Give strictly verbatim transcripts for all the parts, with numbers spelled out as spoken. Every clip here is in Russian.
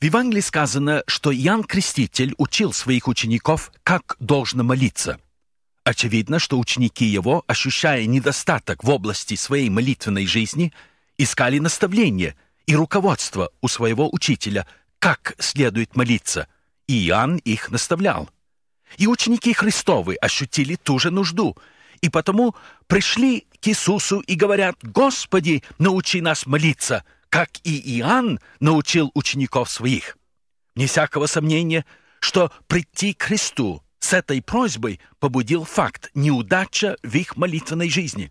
Евангелии сказано, что Иоанн Креститель учил своих учеников, как должно молиться. Очевидно, что ученики его, ощущая недостаток в области своей молитвенной жизни, искали наставления и руководство у своего учителя, как следует молиться, и Иоанн их наставлял. И ученики Христовы ощутили ту же нужду, и потому пришли к Иисусу и говорят: «Господи, научи нас молиться, как и Иоанн научил учеников своих». Не всякого сомнения, что прийти к Христу с этой просьбой побудил факт неудача в их молитвенной жизни.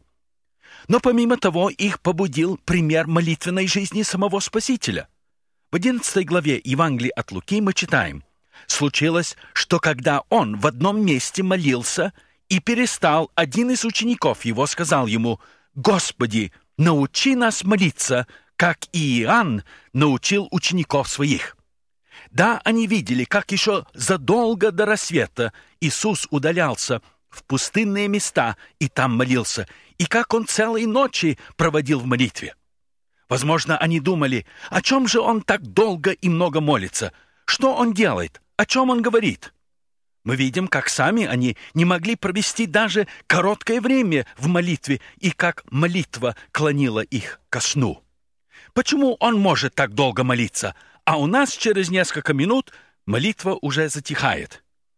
Но помимо того, их побудил пример молитвенной жизни самого Спасителя. В одиннадцатой главе Евангелия от Луки мы читаем: «Случилось, что когда он в одном месте молился и перестал, один из учеников его сказал ему: «Господи, научи нас молиться, как и Иоанн научил учеников своих». Да, они видели, как еще задолго до рассвета Иисус удалялся в пустынные места и там молился, и как он целые ночи проводил в молитве. Возможно, они думали: о чем же он так долго и много молится? Что он делает? О чем он говорит? Мы видим, как сами они не могли провести даже короткое время в молитве, и как молитва клонила их ко сну. Почему он может так долго молиться, а у нас через несколько минут молитва уже затихает?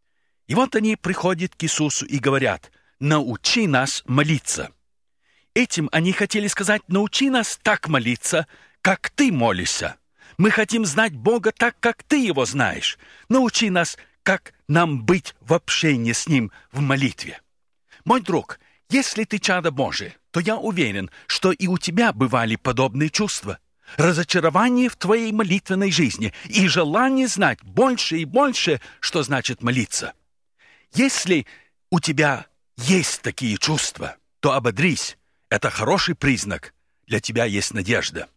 И вот они приходят к Иисусу и говорят: «Научи нас молиться». Этим они хотели сказать: «Научи нас так молиться, как ты молишься. Мы хотим знать Бога так, как ты его знаешь. Научи нас, как нам быть в общении с ним в молитве». Мой друг, если ты чадо Божие, то я уверен, что и у тебя бывали подобные чувства. Разочарование в твоей молитвенной жизни и желание знать больше и больше, что значит молиться. Если у тебя есть такие чувства, то ободрись. Это хороший признак. Для тебя есть надежда.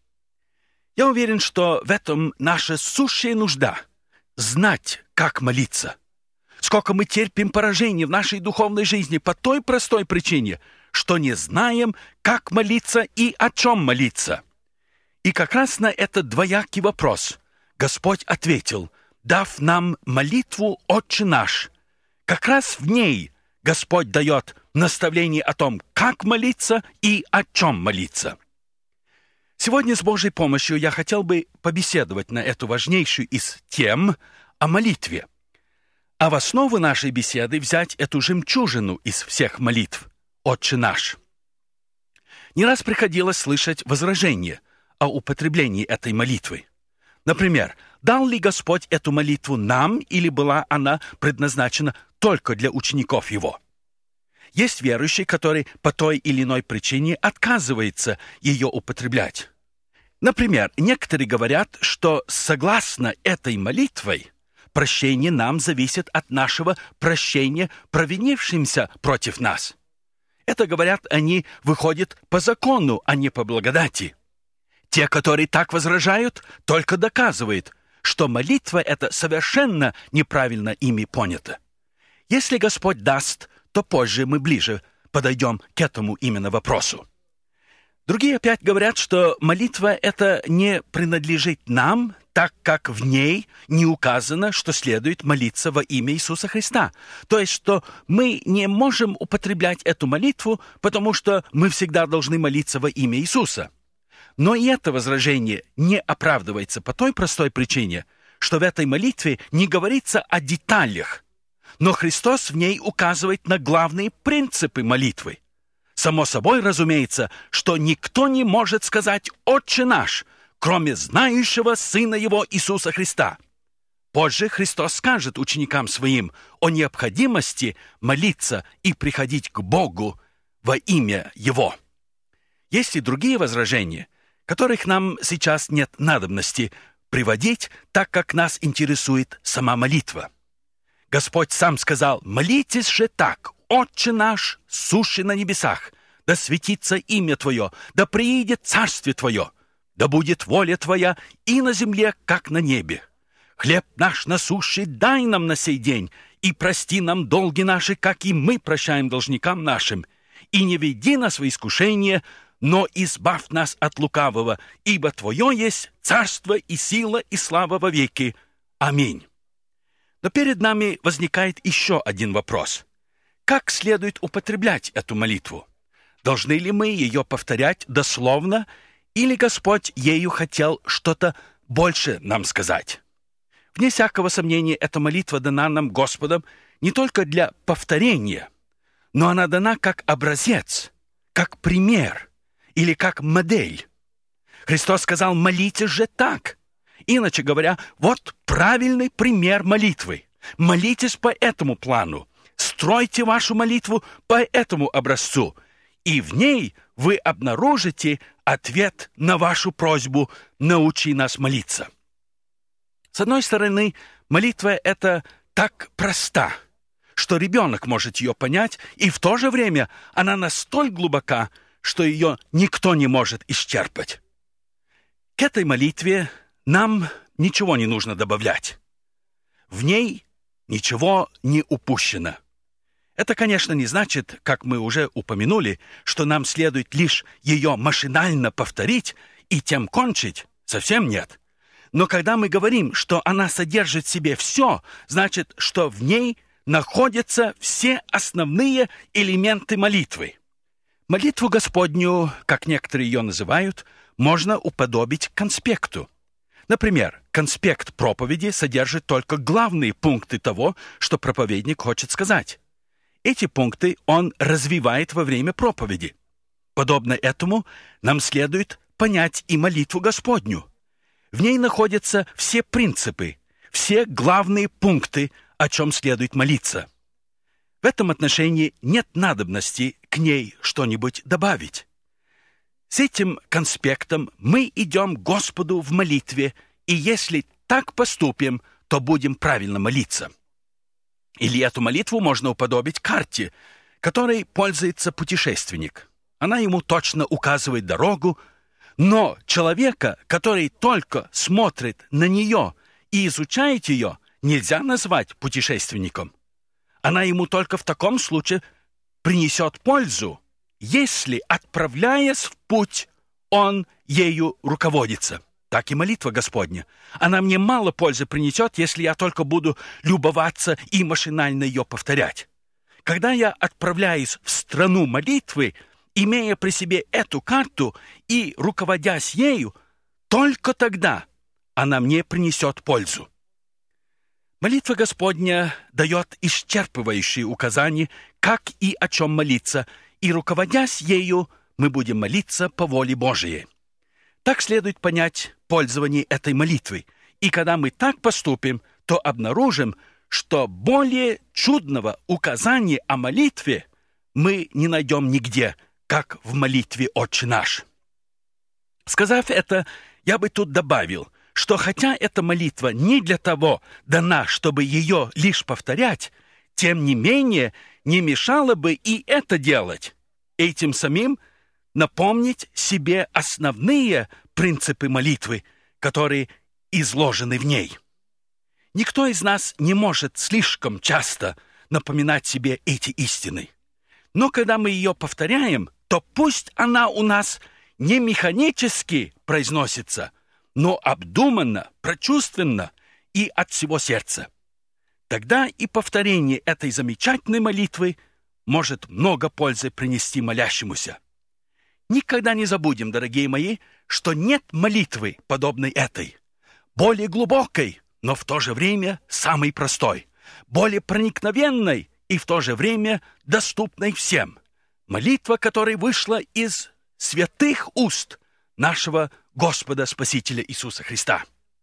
Я уверен, что в этом наша сущая нужда — знать, как молиться. Сколько мы терпим поражений в нашей духовной жизни по той простой причине, что не знаем, как молиться и о чем молиться. И как раз на этот двоякий вопрос Господь ответил, дав нам молитву «Отче наш». Как раз в ней Господь дает наставление о том, как молиться и о чем молиться. Сегодня с Божьей помощью я хотел бы побеседовать на эту важнейшую из тем о молитве. А в основу нашей беседы взять эту жемчужину из всех молитв «Отче наш». Не раз приходилось слышать возражения о употреблении этой молитвы. Например, дал ли Господь эту молитву нам, или была она предназначена только для учеников Его? Есть верующий, который по той или иной причине отказывается ее употреблять. Например, некоторые говорят, что согласно этой молитвой прощение нам зависит от нашего прощения провинившимся против нас. Это, говорят они, выходит по закону, а не по благодати. Те, которые так возражают, только доказывают, что молитва эта совершенно неправильно ими понята. Если Господь даст, то позже мы ближе подойдем к этому именно вопросу. Другие опять говорят, что молитва эта не принадлежит нам, так как в ней не указано, что следует молиться во имя Иисуса Христа. То есть, что мы не можем употреблять эту молитву, потому что мы всегда должны молиться во имя Иисуса. Но и это возражение не оправдывается по той простой причине, что в этой молитве не говорится о деталях, но Христос в ней указывает на главные принципы молитвы. Само собой разумеется, что никто не может сказать «Отче наш», кроме знающего Сына Его Иисуса Христа. Позже Христос скажет ученикам Своим о необходимости молиться и приходить к Богу во имя Его. Есть и другие возражения, которых нам сейчас нет надобности приводить, так как нас интересует сама молитва. Господь сам сказал: «Молитесь же так, Отче наш, сущий на небесах, да светится имя Твое, да приидет царствие Твое, да будет воля Твоя и на земле, как на небе. Хлеб наш насущий дай нам на сей день, и прости нам долги наши, как и мы прощаем должникам нашим. И не веди нас во искушение, но избавь нас от лукавого, ибо Твое есть царство и сила и слава во веки. Аминь». Но перед нами возникает еще один вопрос. Как следует употреблять эту молитву? Должны ли мы ее повторять дословно, или Господь ею хотел что-то больше нам сказать? Вне всякого сомнения, эта молитва дана нам Господом не только для повторения, но она дана как образец, как пример или как модель. Христос сказал: «Молитесь же так». Иначе говоря, вот правильный пример молитвы. Молитесь по этому плану, стройте вашу молитву по этому образцу, и в ней вы обнаружите ответ на вашу просьбу «Научи нас молиться». С одной стороны, молитва эта так проста, что ребенок может ее понять, и в то же время она настолько глубока, что ее никто не может исчерпать. К этой молитве нам ничего не нужно добавлять. В ней ничего не упущено. Это, конечно, не значит, как мы уже упомянули, что нам следует лишь ее машинально повторить и тем кончить. Совсем нет. Но когда мы говорим, что она содержит в себе все, значит, что в ней находятся все основные элементы молитвы. Молитву Господню, как некоторые ее называют, можно уподобить конспекту. Например, конспект проповеди содержит только главные пункты того, что проповедник хочет сказать. Эти пункты он развивает во время проповеди. Подобно этому нам следует понять и молитву Господню. В ней находятся все принципы, все главные пункты, о чем следует молиться. В этом отношении нет надобности к ней что-нибудь добавить. С этим конспектом мы идем к Господу в молитве, и если так поступим, то будем правильно молиться. Или эту молитву можно уподобить карте, которой пользуется путешественник. Она ему точно указывает дорогу, но человека, который только смотрит на нее и изучает ее, нельзя назвать путешественником. Она ему только в таком случае принесет пользу, если, отправляясь в путь, он ею руководится. Так и молитва Господня. Она мне мало пользы принесет, если я только буду любоваться и машинально ее повторять. Когда я отправляюсь в страну молитвы, имея при себе эту карту и руководясь ею, только тогда она мне принесет пользу. Молитва Господня дает исчерпывающие указания, как и о чем молиться, и, руководясь ею, мы будем молиться по воле Божией. Так следует понять пользование этой молитвой, и когда мы так поступим, то обнаружим, что более чудного указания о молитве мы не найдем нигде, как в молитве «Отче наш». Сказав это, я бы тут добавил, что хотя эта молитва не для того дана, чтобы ее лишь повторять, тем не менее не мешало бы и это делать, этим самим напомнить себе основные принципы молитвы, которые изложены в ней. Никто из нас не может слишком часто напоминать себе эти истины. Но когда мы ее повторяем, то пусть она у нас не механически произносится, но обдуманно, прочувственно и от всего сердца. Тогда и повторение этой замечательной молитвы может много пользы принести молящемуся. Никогда не забудем, дорогие мои, что нет молитвы, подобной этой, более глубокой, но в то же время самой простой, более проникновенной и в то же время доступной всем. Молитва, которая вышла из святых уст нашего Господа Спасителя Иисуса Христа.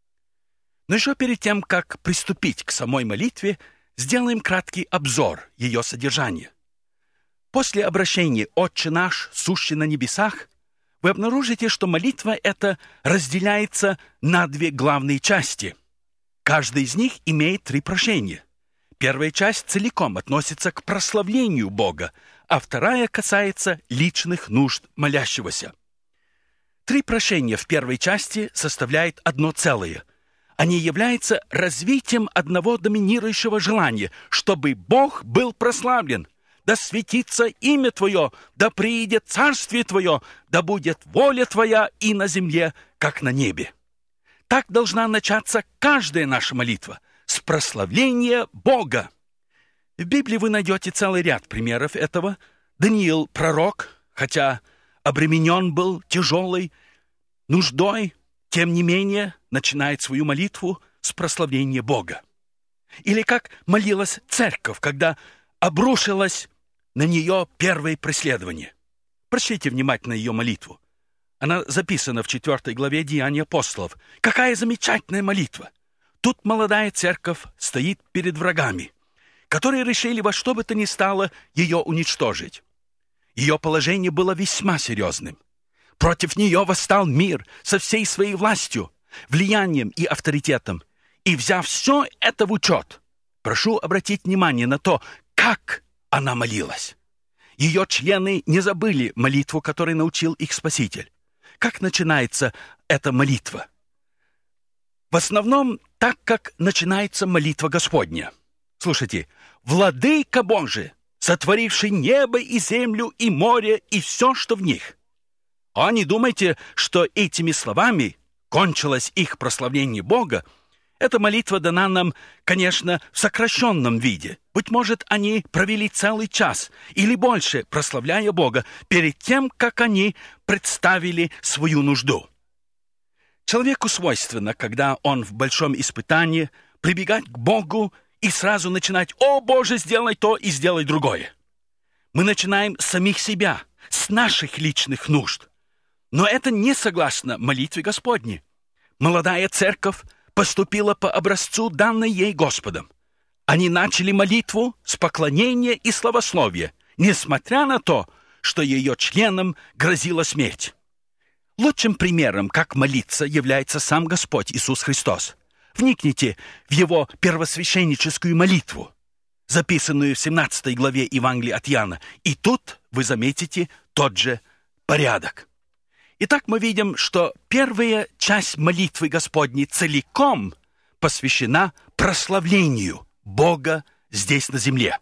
Но еще перед тем, как приступить к самой молитве, сделаем краткий обзор ее содержания. После обращения «Отче наш, сущий на небесах», вы обнаружите, что молитва эта разделяется на две главные части. Каждая из них имеет три прошения. Первая часть целиком относится к прославлению Бога, а вторая касается личных нужд молящегося. Три прошения в первой части составляют одно целое. Они являются развитием одного доминирующего желания, чтобы Бог был прославлен. да светится имя Твое, да приидет царствие Твое, да будет воля Твоя и на земле, как на небе». Так должна начаться каждая наша молитва с прославления Бога. В Библии вы найдете целый ряд примеров этого. Даниил, пророк, хотя обременен был тяжелой нуждой, тем не менее начинает свою молитву с прославления Бога. Или как молилась церковь, когда обрушилось на нее первое преследование. Прочтите внимательно ее молитву. Она записана в четвёртой главе Деяний апостолов. Какая замечательная молитва! Тут молодая церковь стоит перед врагами, которые решили во что бы то ни стало ее уничтожить. Ее положение было весьма серьезным. Против нее восстал мир со всей своей властью, влиянием и авторитетом. И взяв все это в учет, прошу обратить внимание на то, как она молилась. Ее члены не забыли молитву, которой научил их Спаситель. Как начинается эта молитва? В основном так, как начинается молитва Господня. Слушайте, «Владыка Божий, сотворивший небо и землю и море и все, что в них». А не думайте, что этими словами кончилось их прославление Бога. Эта молитва дана нам, конечно, в сокращенном виде. Быть может, они провели целый час или больше, прославляя Бога, перед тем, как они представили свою нужду. Человеку свойственно, когда он в большом испытании, прибегать к Богу и сразу начинать: «О, Боже, сделай то и сделай другое». Мы начинаем с самих себя, с наших личных нужд. Но это не согласно молитве Господней. Молодая церковь поступила по образцу, данной ей Господом. Они начали молитву с поклонения и славословия, несмотря на то, что ее членам грозила смерть. Лучшим примером, как молиться, является сам Господь Иисус Христос. Вникните в Его первосвященническую молитву, записанную в семнадцатой главе Евангелия от Иоанна, и тут вы заметите тот же порядок. Итак, мы видим, что первая часть молитвы Господней целиком посвящена прославлению Бога здесь на земле.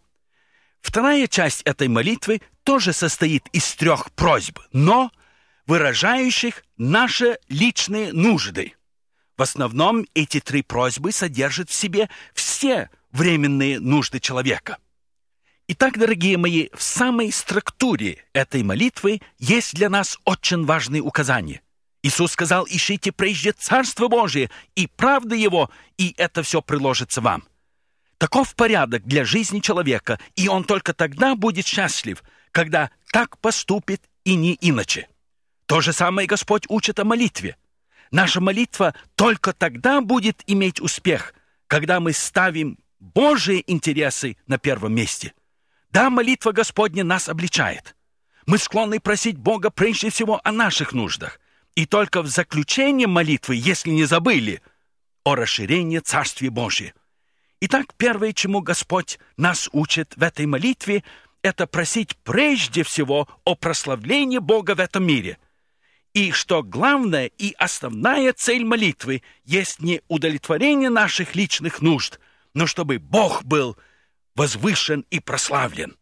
Вторая часть этой молитвы тоже состоит из трех просьб, но выражающих наши личные нужды. В основном эти три просьбы содержат в себе все временные нужды человека. Итак, дорогие мои, в самой структуре этой молитвы есть для нас очень важные указания. Иисус сказал: «Ищите прежде Царство Божие и правды Его, и это все приложится вам». Таков порядок для жизни человека, и он только тогда будет счастлив, когда так поступит и не иначе. То же самое Господь учит о молитве. Наша молитва только тогда будет иметь успех, когда мы ставим Божьи интересы на первом месте. Да, молитва Господня нас обличает. Мы склонны просить Бога прежде всего о наших нуждах. И только в заключении молитвы, если не забыли, о расширении Царствия Божия. Итак, первое, чему Господь нас учит в этой молитве, это просить прежде всего о прославлении Бога в этом мире. И что главная и основная цель молитвы есть не удовлетворение наших личных нужд, но чтобы Бог был возвышен и прославлен.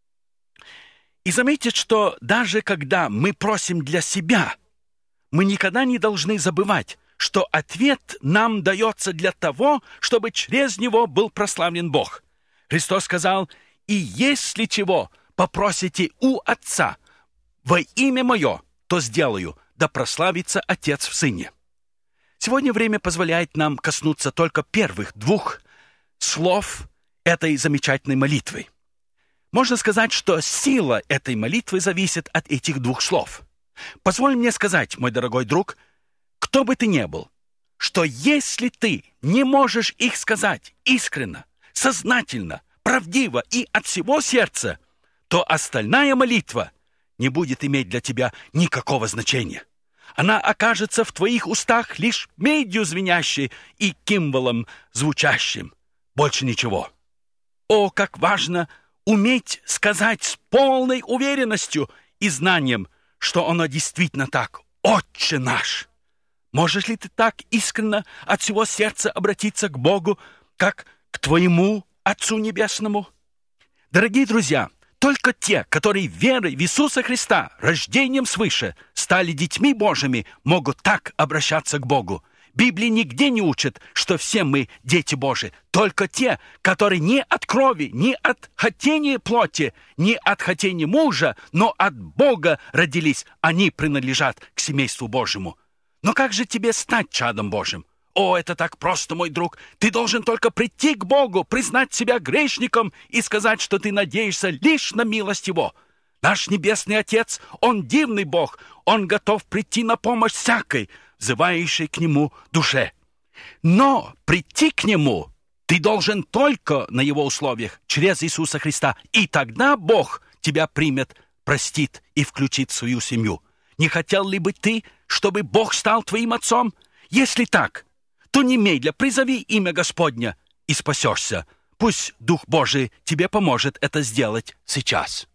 И заметьте, что даже когда мы просим для себя, мы никогда не должны забывать, что ответ нам дается для того, чтобы через него был прославлен Бог. Христос сказал: «И если чего попросите у Отца во имя Мое, то сделаю, да прославится Отец в Сыне». Сегодня время позволяет нам коснуться только первых двух слов этой замечательной молитвы. Можно сказать, что сила этой молитвы зависит от этих двух слов. Позволь мне сказать, мой дорогой друг, кто бы ты ни был, что если ты не можешь их сказать искренно, сознательно, правдиво и от всего сердца, то остальная молитва не будет иметь для тебя никакого значения. Она окажется в твоих устах лишь медью звенящей и кимволом звучащим. Больше ничего. О, как важно уметь сказать с полной уверенностью и знанием, что оно действительно так: «Отче наш». Можешь ли ты так искренне от всего сердца обратиться к Богу, как к твоему Отцу Небесному? Дорогие друзья, Только те, которые верой в Иисуса Христа, рождением свыше, стали детьми Божьими, могут так обращаться к Богу. Библия нигде не учит, что все мы дети Божии. Только те, которые не от крови, не от хотения плоти, не от хотения мужа, но от Бога родились, они принадлежат к семейству Божьему. Но как же тебе стать чадом Божьим? О, это так просто, мой друг. Ты должен только прийти к Богу, признать себя грешником и сказать, что ты надеешься лишь на милость Его. Наш Небесный Отец, Он дивный Бог. Он готов прийти на помощь всякой, взывающей к Нему душе. Но прийти к Нему ты должен только на Его условиях, через Иисуса Христа. И тогда Бог тебя примет, простит и включит в свою семью. Не хотел ли бы ты, чтобы Бог стал твоим отцом? Если так, то немедля призови имя Господня и спасешься. Пусть Дух Божий тебе поможет это сделать сейчас.